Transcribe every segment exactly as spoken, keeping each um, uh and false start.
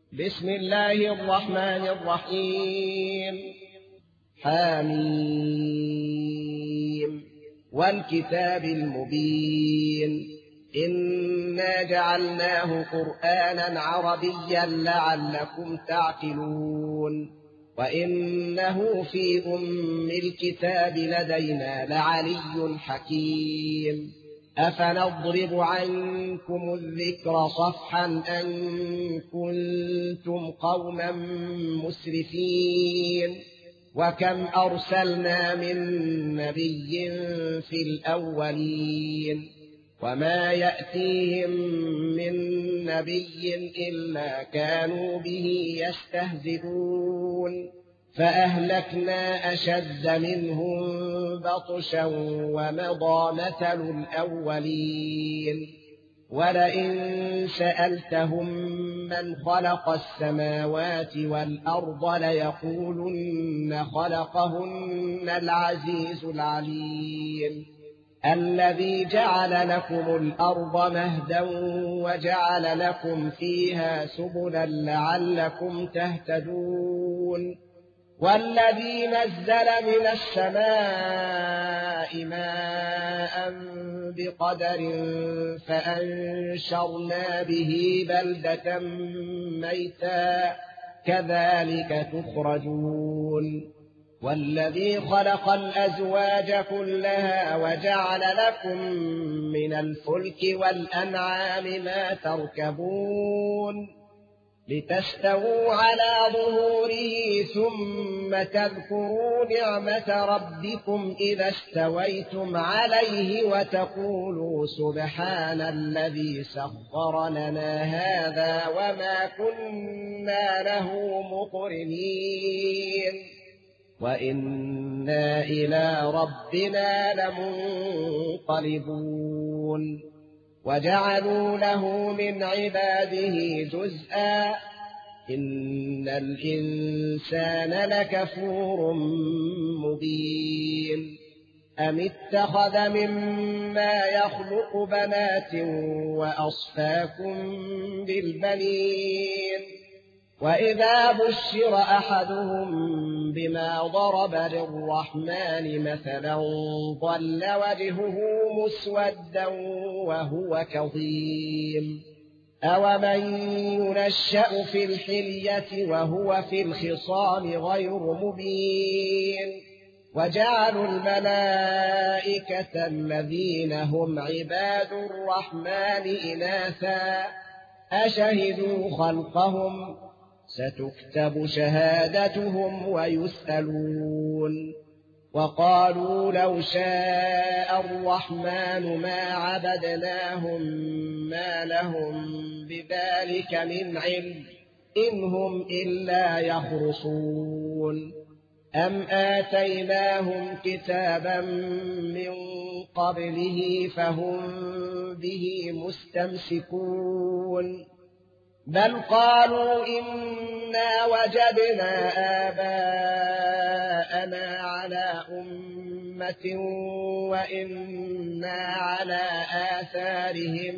بسم الله الرحمن الرحيم. حميم والكتاب المبين إنا جعلناه قرآنا عربيا لعلكم تعقلون وإنه في أم الكتاب لدينا لعلي حكيم. أفنضرب عنكم الذكر صفحا أن كنتم قوما مسرفين وكم أرسلنا من نبي في الأولين وما يأتيهم من نبي إلا كانوا به يستهزئون فأهلكنا أشد منهم بطشا ومضى مثل الأولين ولئن سألتهم من خلق السماوات والأرض ليقولن خلقهن العزيز العليم الذي جعل لكم الأرض مهدا وجعل لكم فيها سبلا لعلكم تهتدون والذي نزل من السماء ماء بقدر فأنشرنا به بلدة ميتا كذلك تخرجون والذي خلق الأزواج كلها وجعل لكم من الفلك والأنعام ما تركبون لتستووا على ظهوره ثم تذكروا نعمة ربكم إذا استويتم عليه وتقولوا سبحان الذي سخر لنا هذا وما كنا له مقرنين وإنا إلى ربنا لمنقلبون وجعلوا له من عباده جزءا إن الإنسان لكفور مبين أم اتخذ مما يخلق بنات وأصفاكم بالبنين وإذا بشر أحدهم بما ضرب للرحمن مثلا ظل وجهه مسودا وهو كظيم أومن ينشأ في الحلية وهو في الخصام غير مبين وجعلوا الملائكة الذين هم عباد الرحمن إناثا أشهدوا خلقهم ستكتب شهادتهم ويسألون وقالوا لو شاء الرحمن ما عبدناهم ما لهم بذلك من علم إن هم إلا يخرصون أم آتيناهم كتابا من قبله فهم به مستمسكون بل قالوا إنا وجدنا آباءنا على أمة وإنا على آثارهم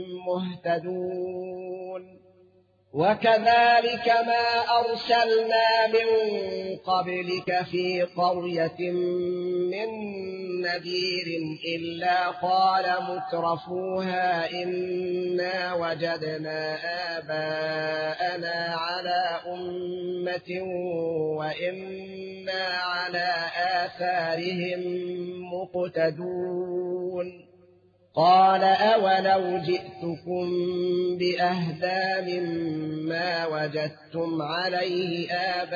مهتدون وكذلك ما أرسلنا من قبلك في قرية من نذير إلا قال مترفوها إنا وجدنا آباءنا على أمة وإنا على آثارهم مقتدون قال أولو جئتكم بأهدى مما وجدتم عليه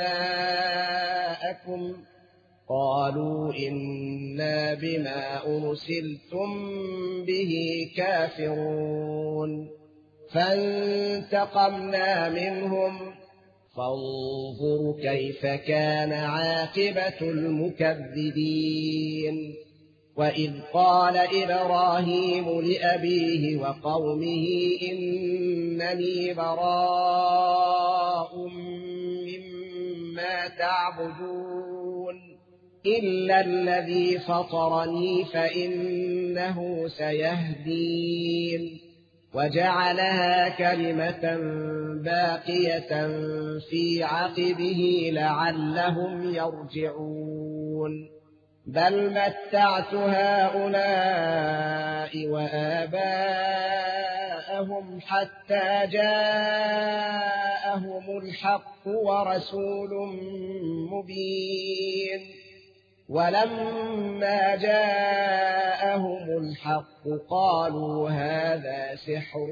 آباءكم قالوا إنا بما أرسلتم به كافرون فانتقمنا منهم فانظروا كيف كان عاقبة المكذبين وإذ قال إبراهيم لأبيه وقومه إنني براء مما تعبدون إلا الذي فطرني فإنه سيهدين وجعلها كلمة باقية في عقبه لعلهم يرجعون بل متعت هؤلاء وآباءهم حتى جاءهم الحق ورسول مبين ولما جاءهم الحق قالوا هذا سحر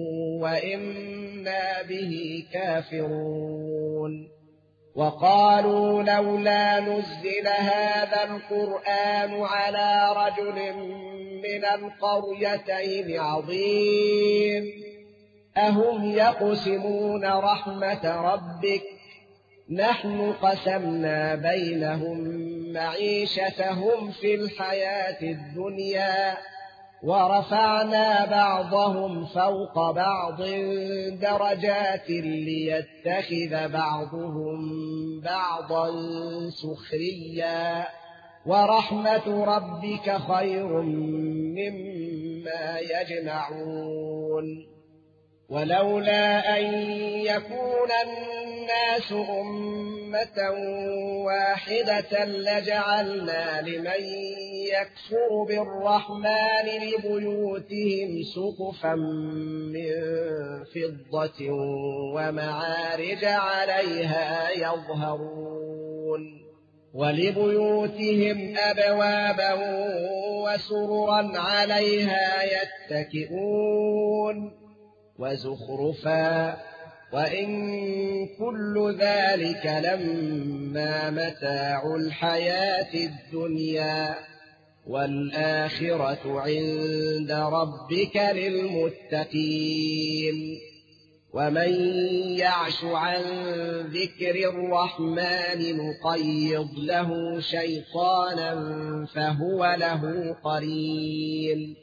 وإنا به كافرون وقالوا لولا نزل هذا القرآن على رجل من القريتين عظيم أهم يقسمون رحمة ربك نحن قسمنا بينهم معيشتهم في الحياة الدنيا ورفعنا بعضهم فوق بعض درجات ليتخذ بعضهم بعضا سخريا ورحمة ربك خير مما يجمعون ولولا أن يكون الناس أمة واحدة لجعلنا لمن يكفر بالرحمن لبيوتهم سقفا من فضة ومعارج عليها يظهرون ولبيوتهم أبوابا وسررا عليها يتكئون وزخرفا وإن كل ذلك لما متاع الحياة الدنيا والآخرة عند ربك للمتقين ومن يعش عن ذكر الرحمن نقيض له شيطانا فهو له قرين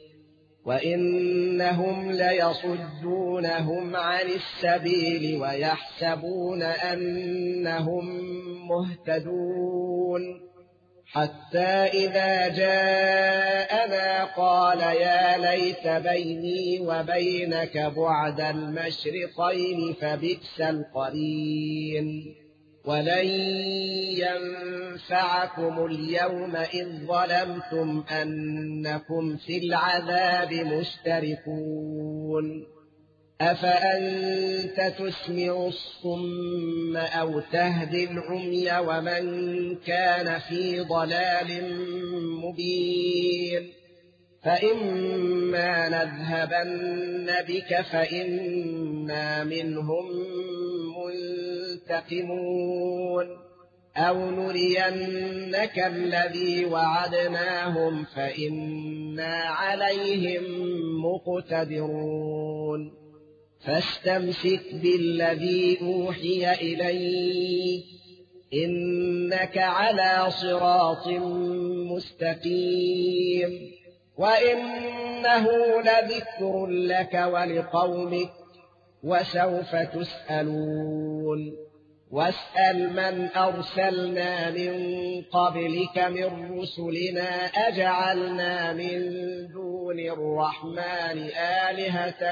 وإنهم ليصدونهم عن السبيل ويحسبون أنهم مهتدون حتى إذا جاءنا قال يا ليت بيني وبينك بعد المشرقين فبئس القرين ولن ينفعكم اليوم إذ ظلمتم أنكم في العذاب مشتركون أفأنت تسمع الصم أو تهدي العمي ومن كان في ضلال مبين فإما نذهبن بك فإنا منهم منتقمون أو نرينك الذي وعدناهم فإنا عليهم مقتدرون فاستمسك بالذي أوحي إليك إنك على صراط مستقيم وإنه لذكر لك ولقومك وسوف تسألون واسأل من أرسلنا من قبلك من رسلنا أجعلنا من دون الرحمن آلهة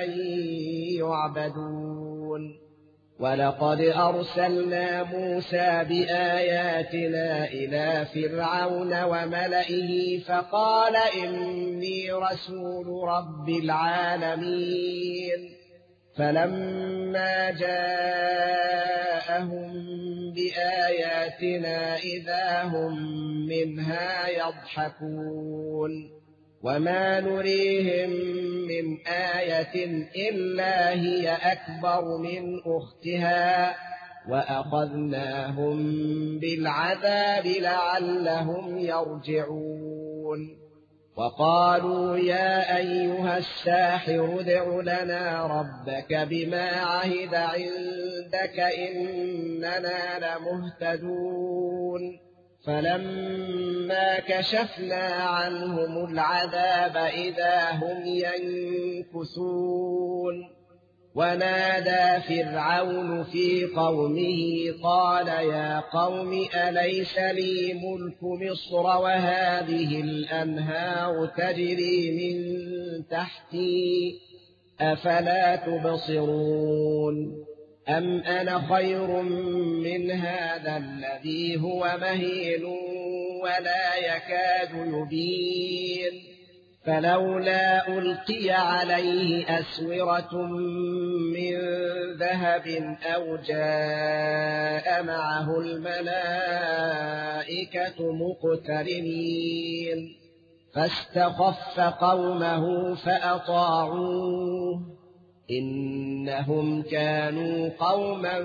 يعبدون ولقد أرسلنا موسى بآياتنا إلى فرعون وملئه فقال إني رسول رب العالمين فلما جاءهم بآياتنا إذا هم منها يضحكون وما نريهم من آية إلا هي أكبر من أختها وأخذناهم بالعذاب لعلهم يرجعون وقالوا يا أيها الساحر ادع لنا ربك بما عهد عندك إننا لمهتدون فلما كشفنا عنهم العذاب إذا هم ينكثون ونادى فرعون في قومه قال يا قوم أليس لي ملك مصر وهذه الأنهار تجري من تحتي أفلا تبصرون أم أنا خير من هذا الذي هو مهين ولا يكاد يبين فلولا ألقي عليه أسورة من ذهب أو جاء معه الملائكة مقترنين فاستخف قومه فأطاعوه إنهم كانوا قوما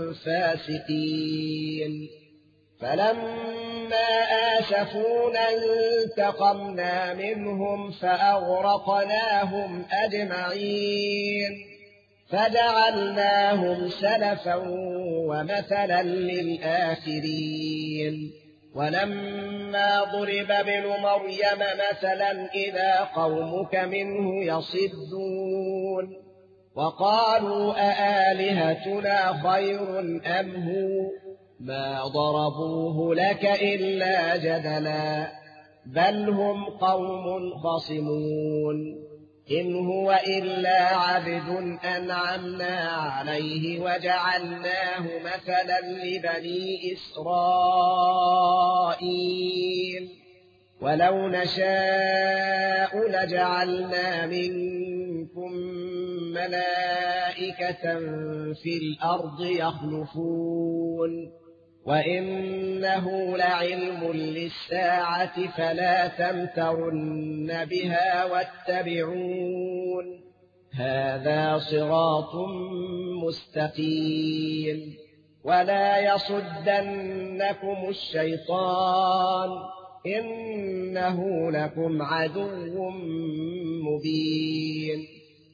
فاسقين فلما آسفونا انتقمنا منهم فأغرقناهم أجمعين فجعلناهم سلفا ومثلا للآخرين ولما ضرب ابن مريم مثلا إذا قومك منه يصدون وقالوا أآلهتنا خير أم هو ما ضربوه لك إلا جدلا بل هم قوم خصمون إن هو إلا عبد أنعمنا عليه وجعلناه مثلا لبني إسرائيل ولو نشاء لجعلنا منكم ملائكة في الأرض يخلفون وإنه لعلم للساعة فلا تمترن بها واتبعون هذا صراط مستقيم ولا يصدنكم الشيطان إنه لكم عدو مبين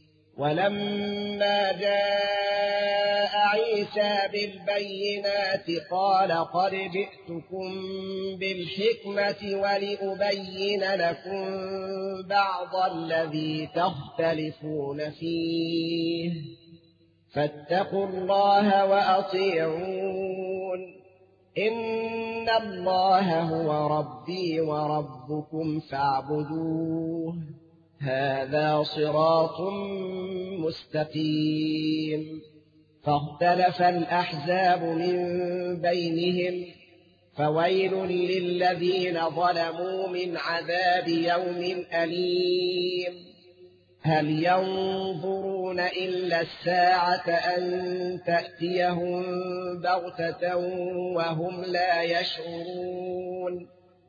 ولما جاء عيسى بالبينات قال قد جئتكم بالحكمة ولأبين لكم بعض الذي تختلفون فيه فاتقوا الله وأطيعون إن الله هو ربي وربكم فاعبدوه هذا صراط مستقيم فاختلف الأحزاب من بينهم فويل للذين ظلموا من عذاب يوم أليم هل ينظرون إلا الساعة أن تأتيهم بغتة وهم لا يشعرون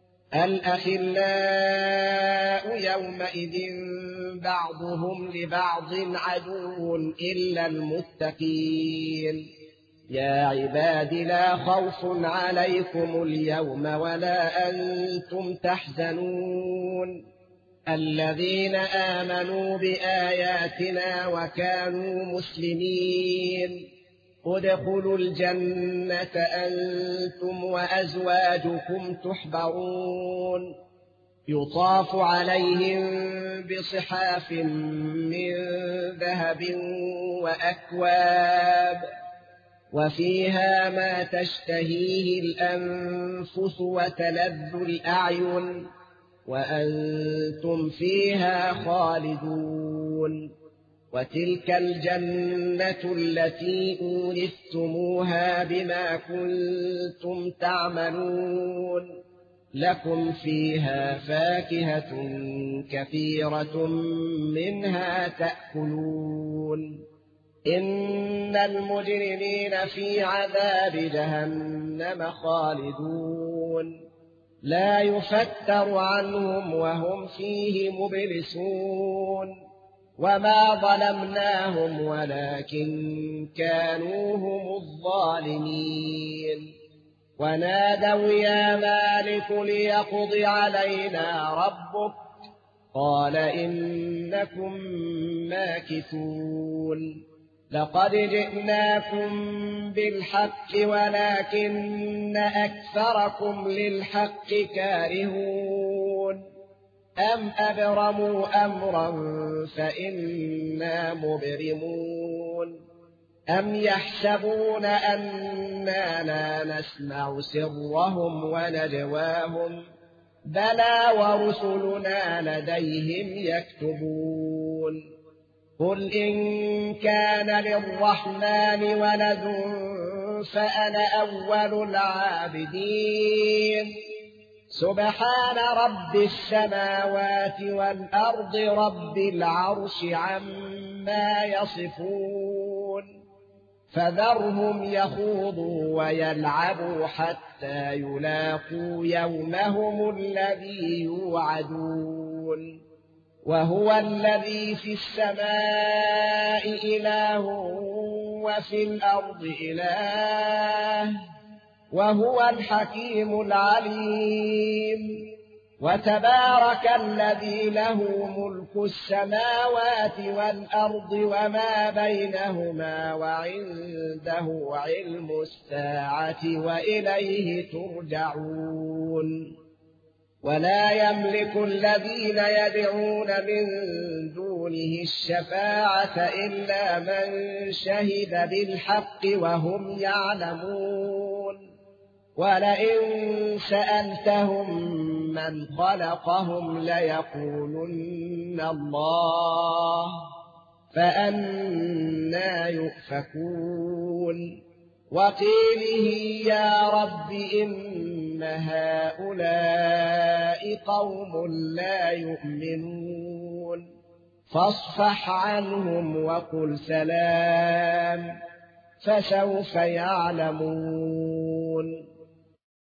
الأخلاء يومئذ بعضهم لبعض عدو إلا المتقين يا عباد لا خوف عليكم اليوم ولا أنتم تحزنون الذين آمنوا بآياتنا وكانوا مسلمين ادخلوا الجنة أنتم وأزواجكم تحبرون يطاف عليهم بصحاف من ذهب وأكواب وفيها ما تشتهيه الأنفس وتلذ الأعين وأنتم فيها خالدون وتلك الجنة التي أورثتموها بما كنتم تعملون لكم فيها فاكهة كثيرة منها تأكلون إن المجرمين في عذاب جهنم خالدون لا يفتر عنهم وهم فيه مبلسون وما ظلمناهم ولكن كانوا هم الظالمين ونادوا يا مالك ليقض علينا ربك قال إنكم ماكثون لقد جئناكم بالحق ولكن أكثركم للحق كارهون أم أبرموا أمرا فإنا مبرمون أم يحسبون أننا لا نسمع سرهم ونجواهم بلى ورسلنا لديهم يكتبون قل إن كان للرحمن ولد فأنا أول العابدين سبحان رب السماوات والأرض رب العرش عما يصفون فذرهم يخوضوا ويلعبوا حتى يلاقوا يومهم الذي يوعدون وهو الذي في السماء إله وفي الأرض إله وهو الحكيم العليم وتبارك الذي له ملك السماوات والأرض وما بينهما وعنده علم الساعة وإليه ترجعون ولا يملك الذين يدعون من دونه الشفاعة إلا من شهد بالحق وهم يعلمون ولئن سألتهم من خلقهم ليقولن الله فأنى يؤفكون وقيله يا رب إن هؤلاء قوم لا يؤمنون فاصفح عنهم وقل سلام فسوف يعلمون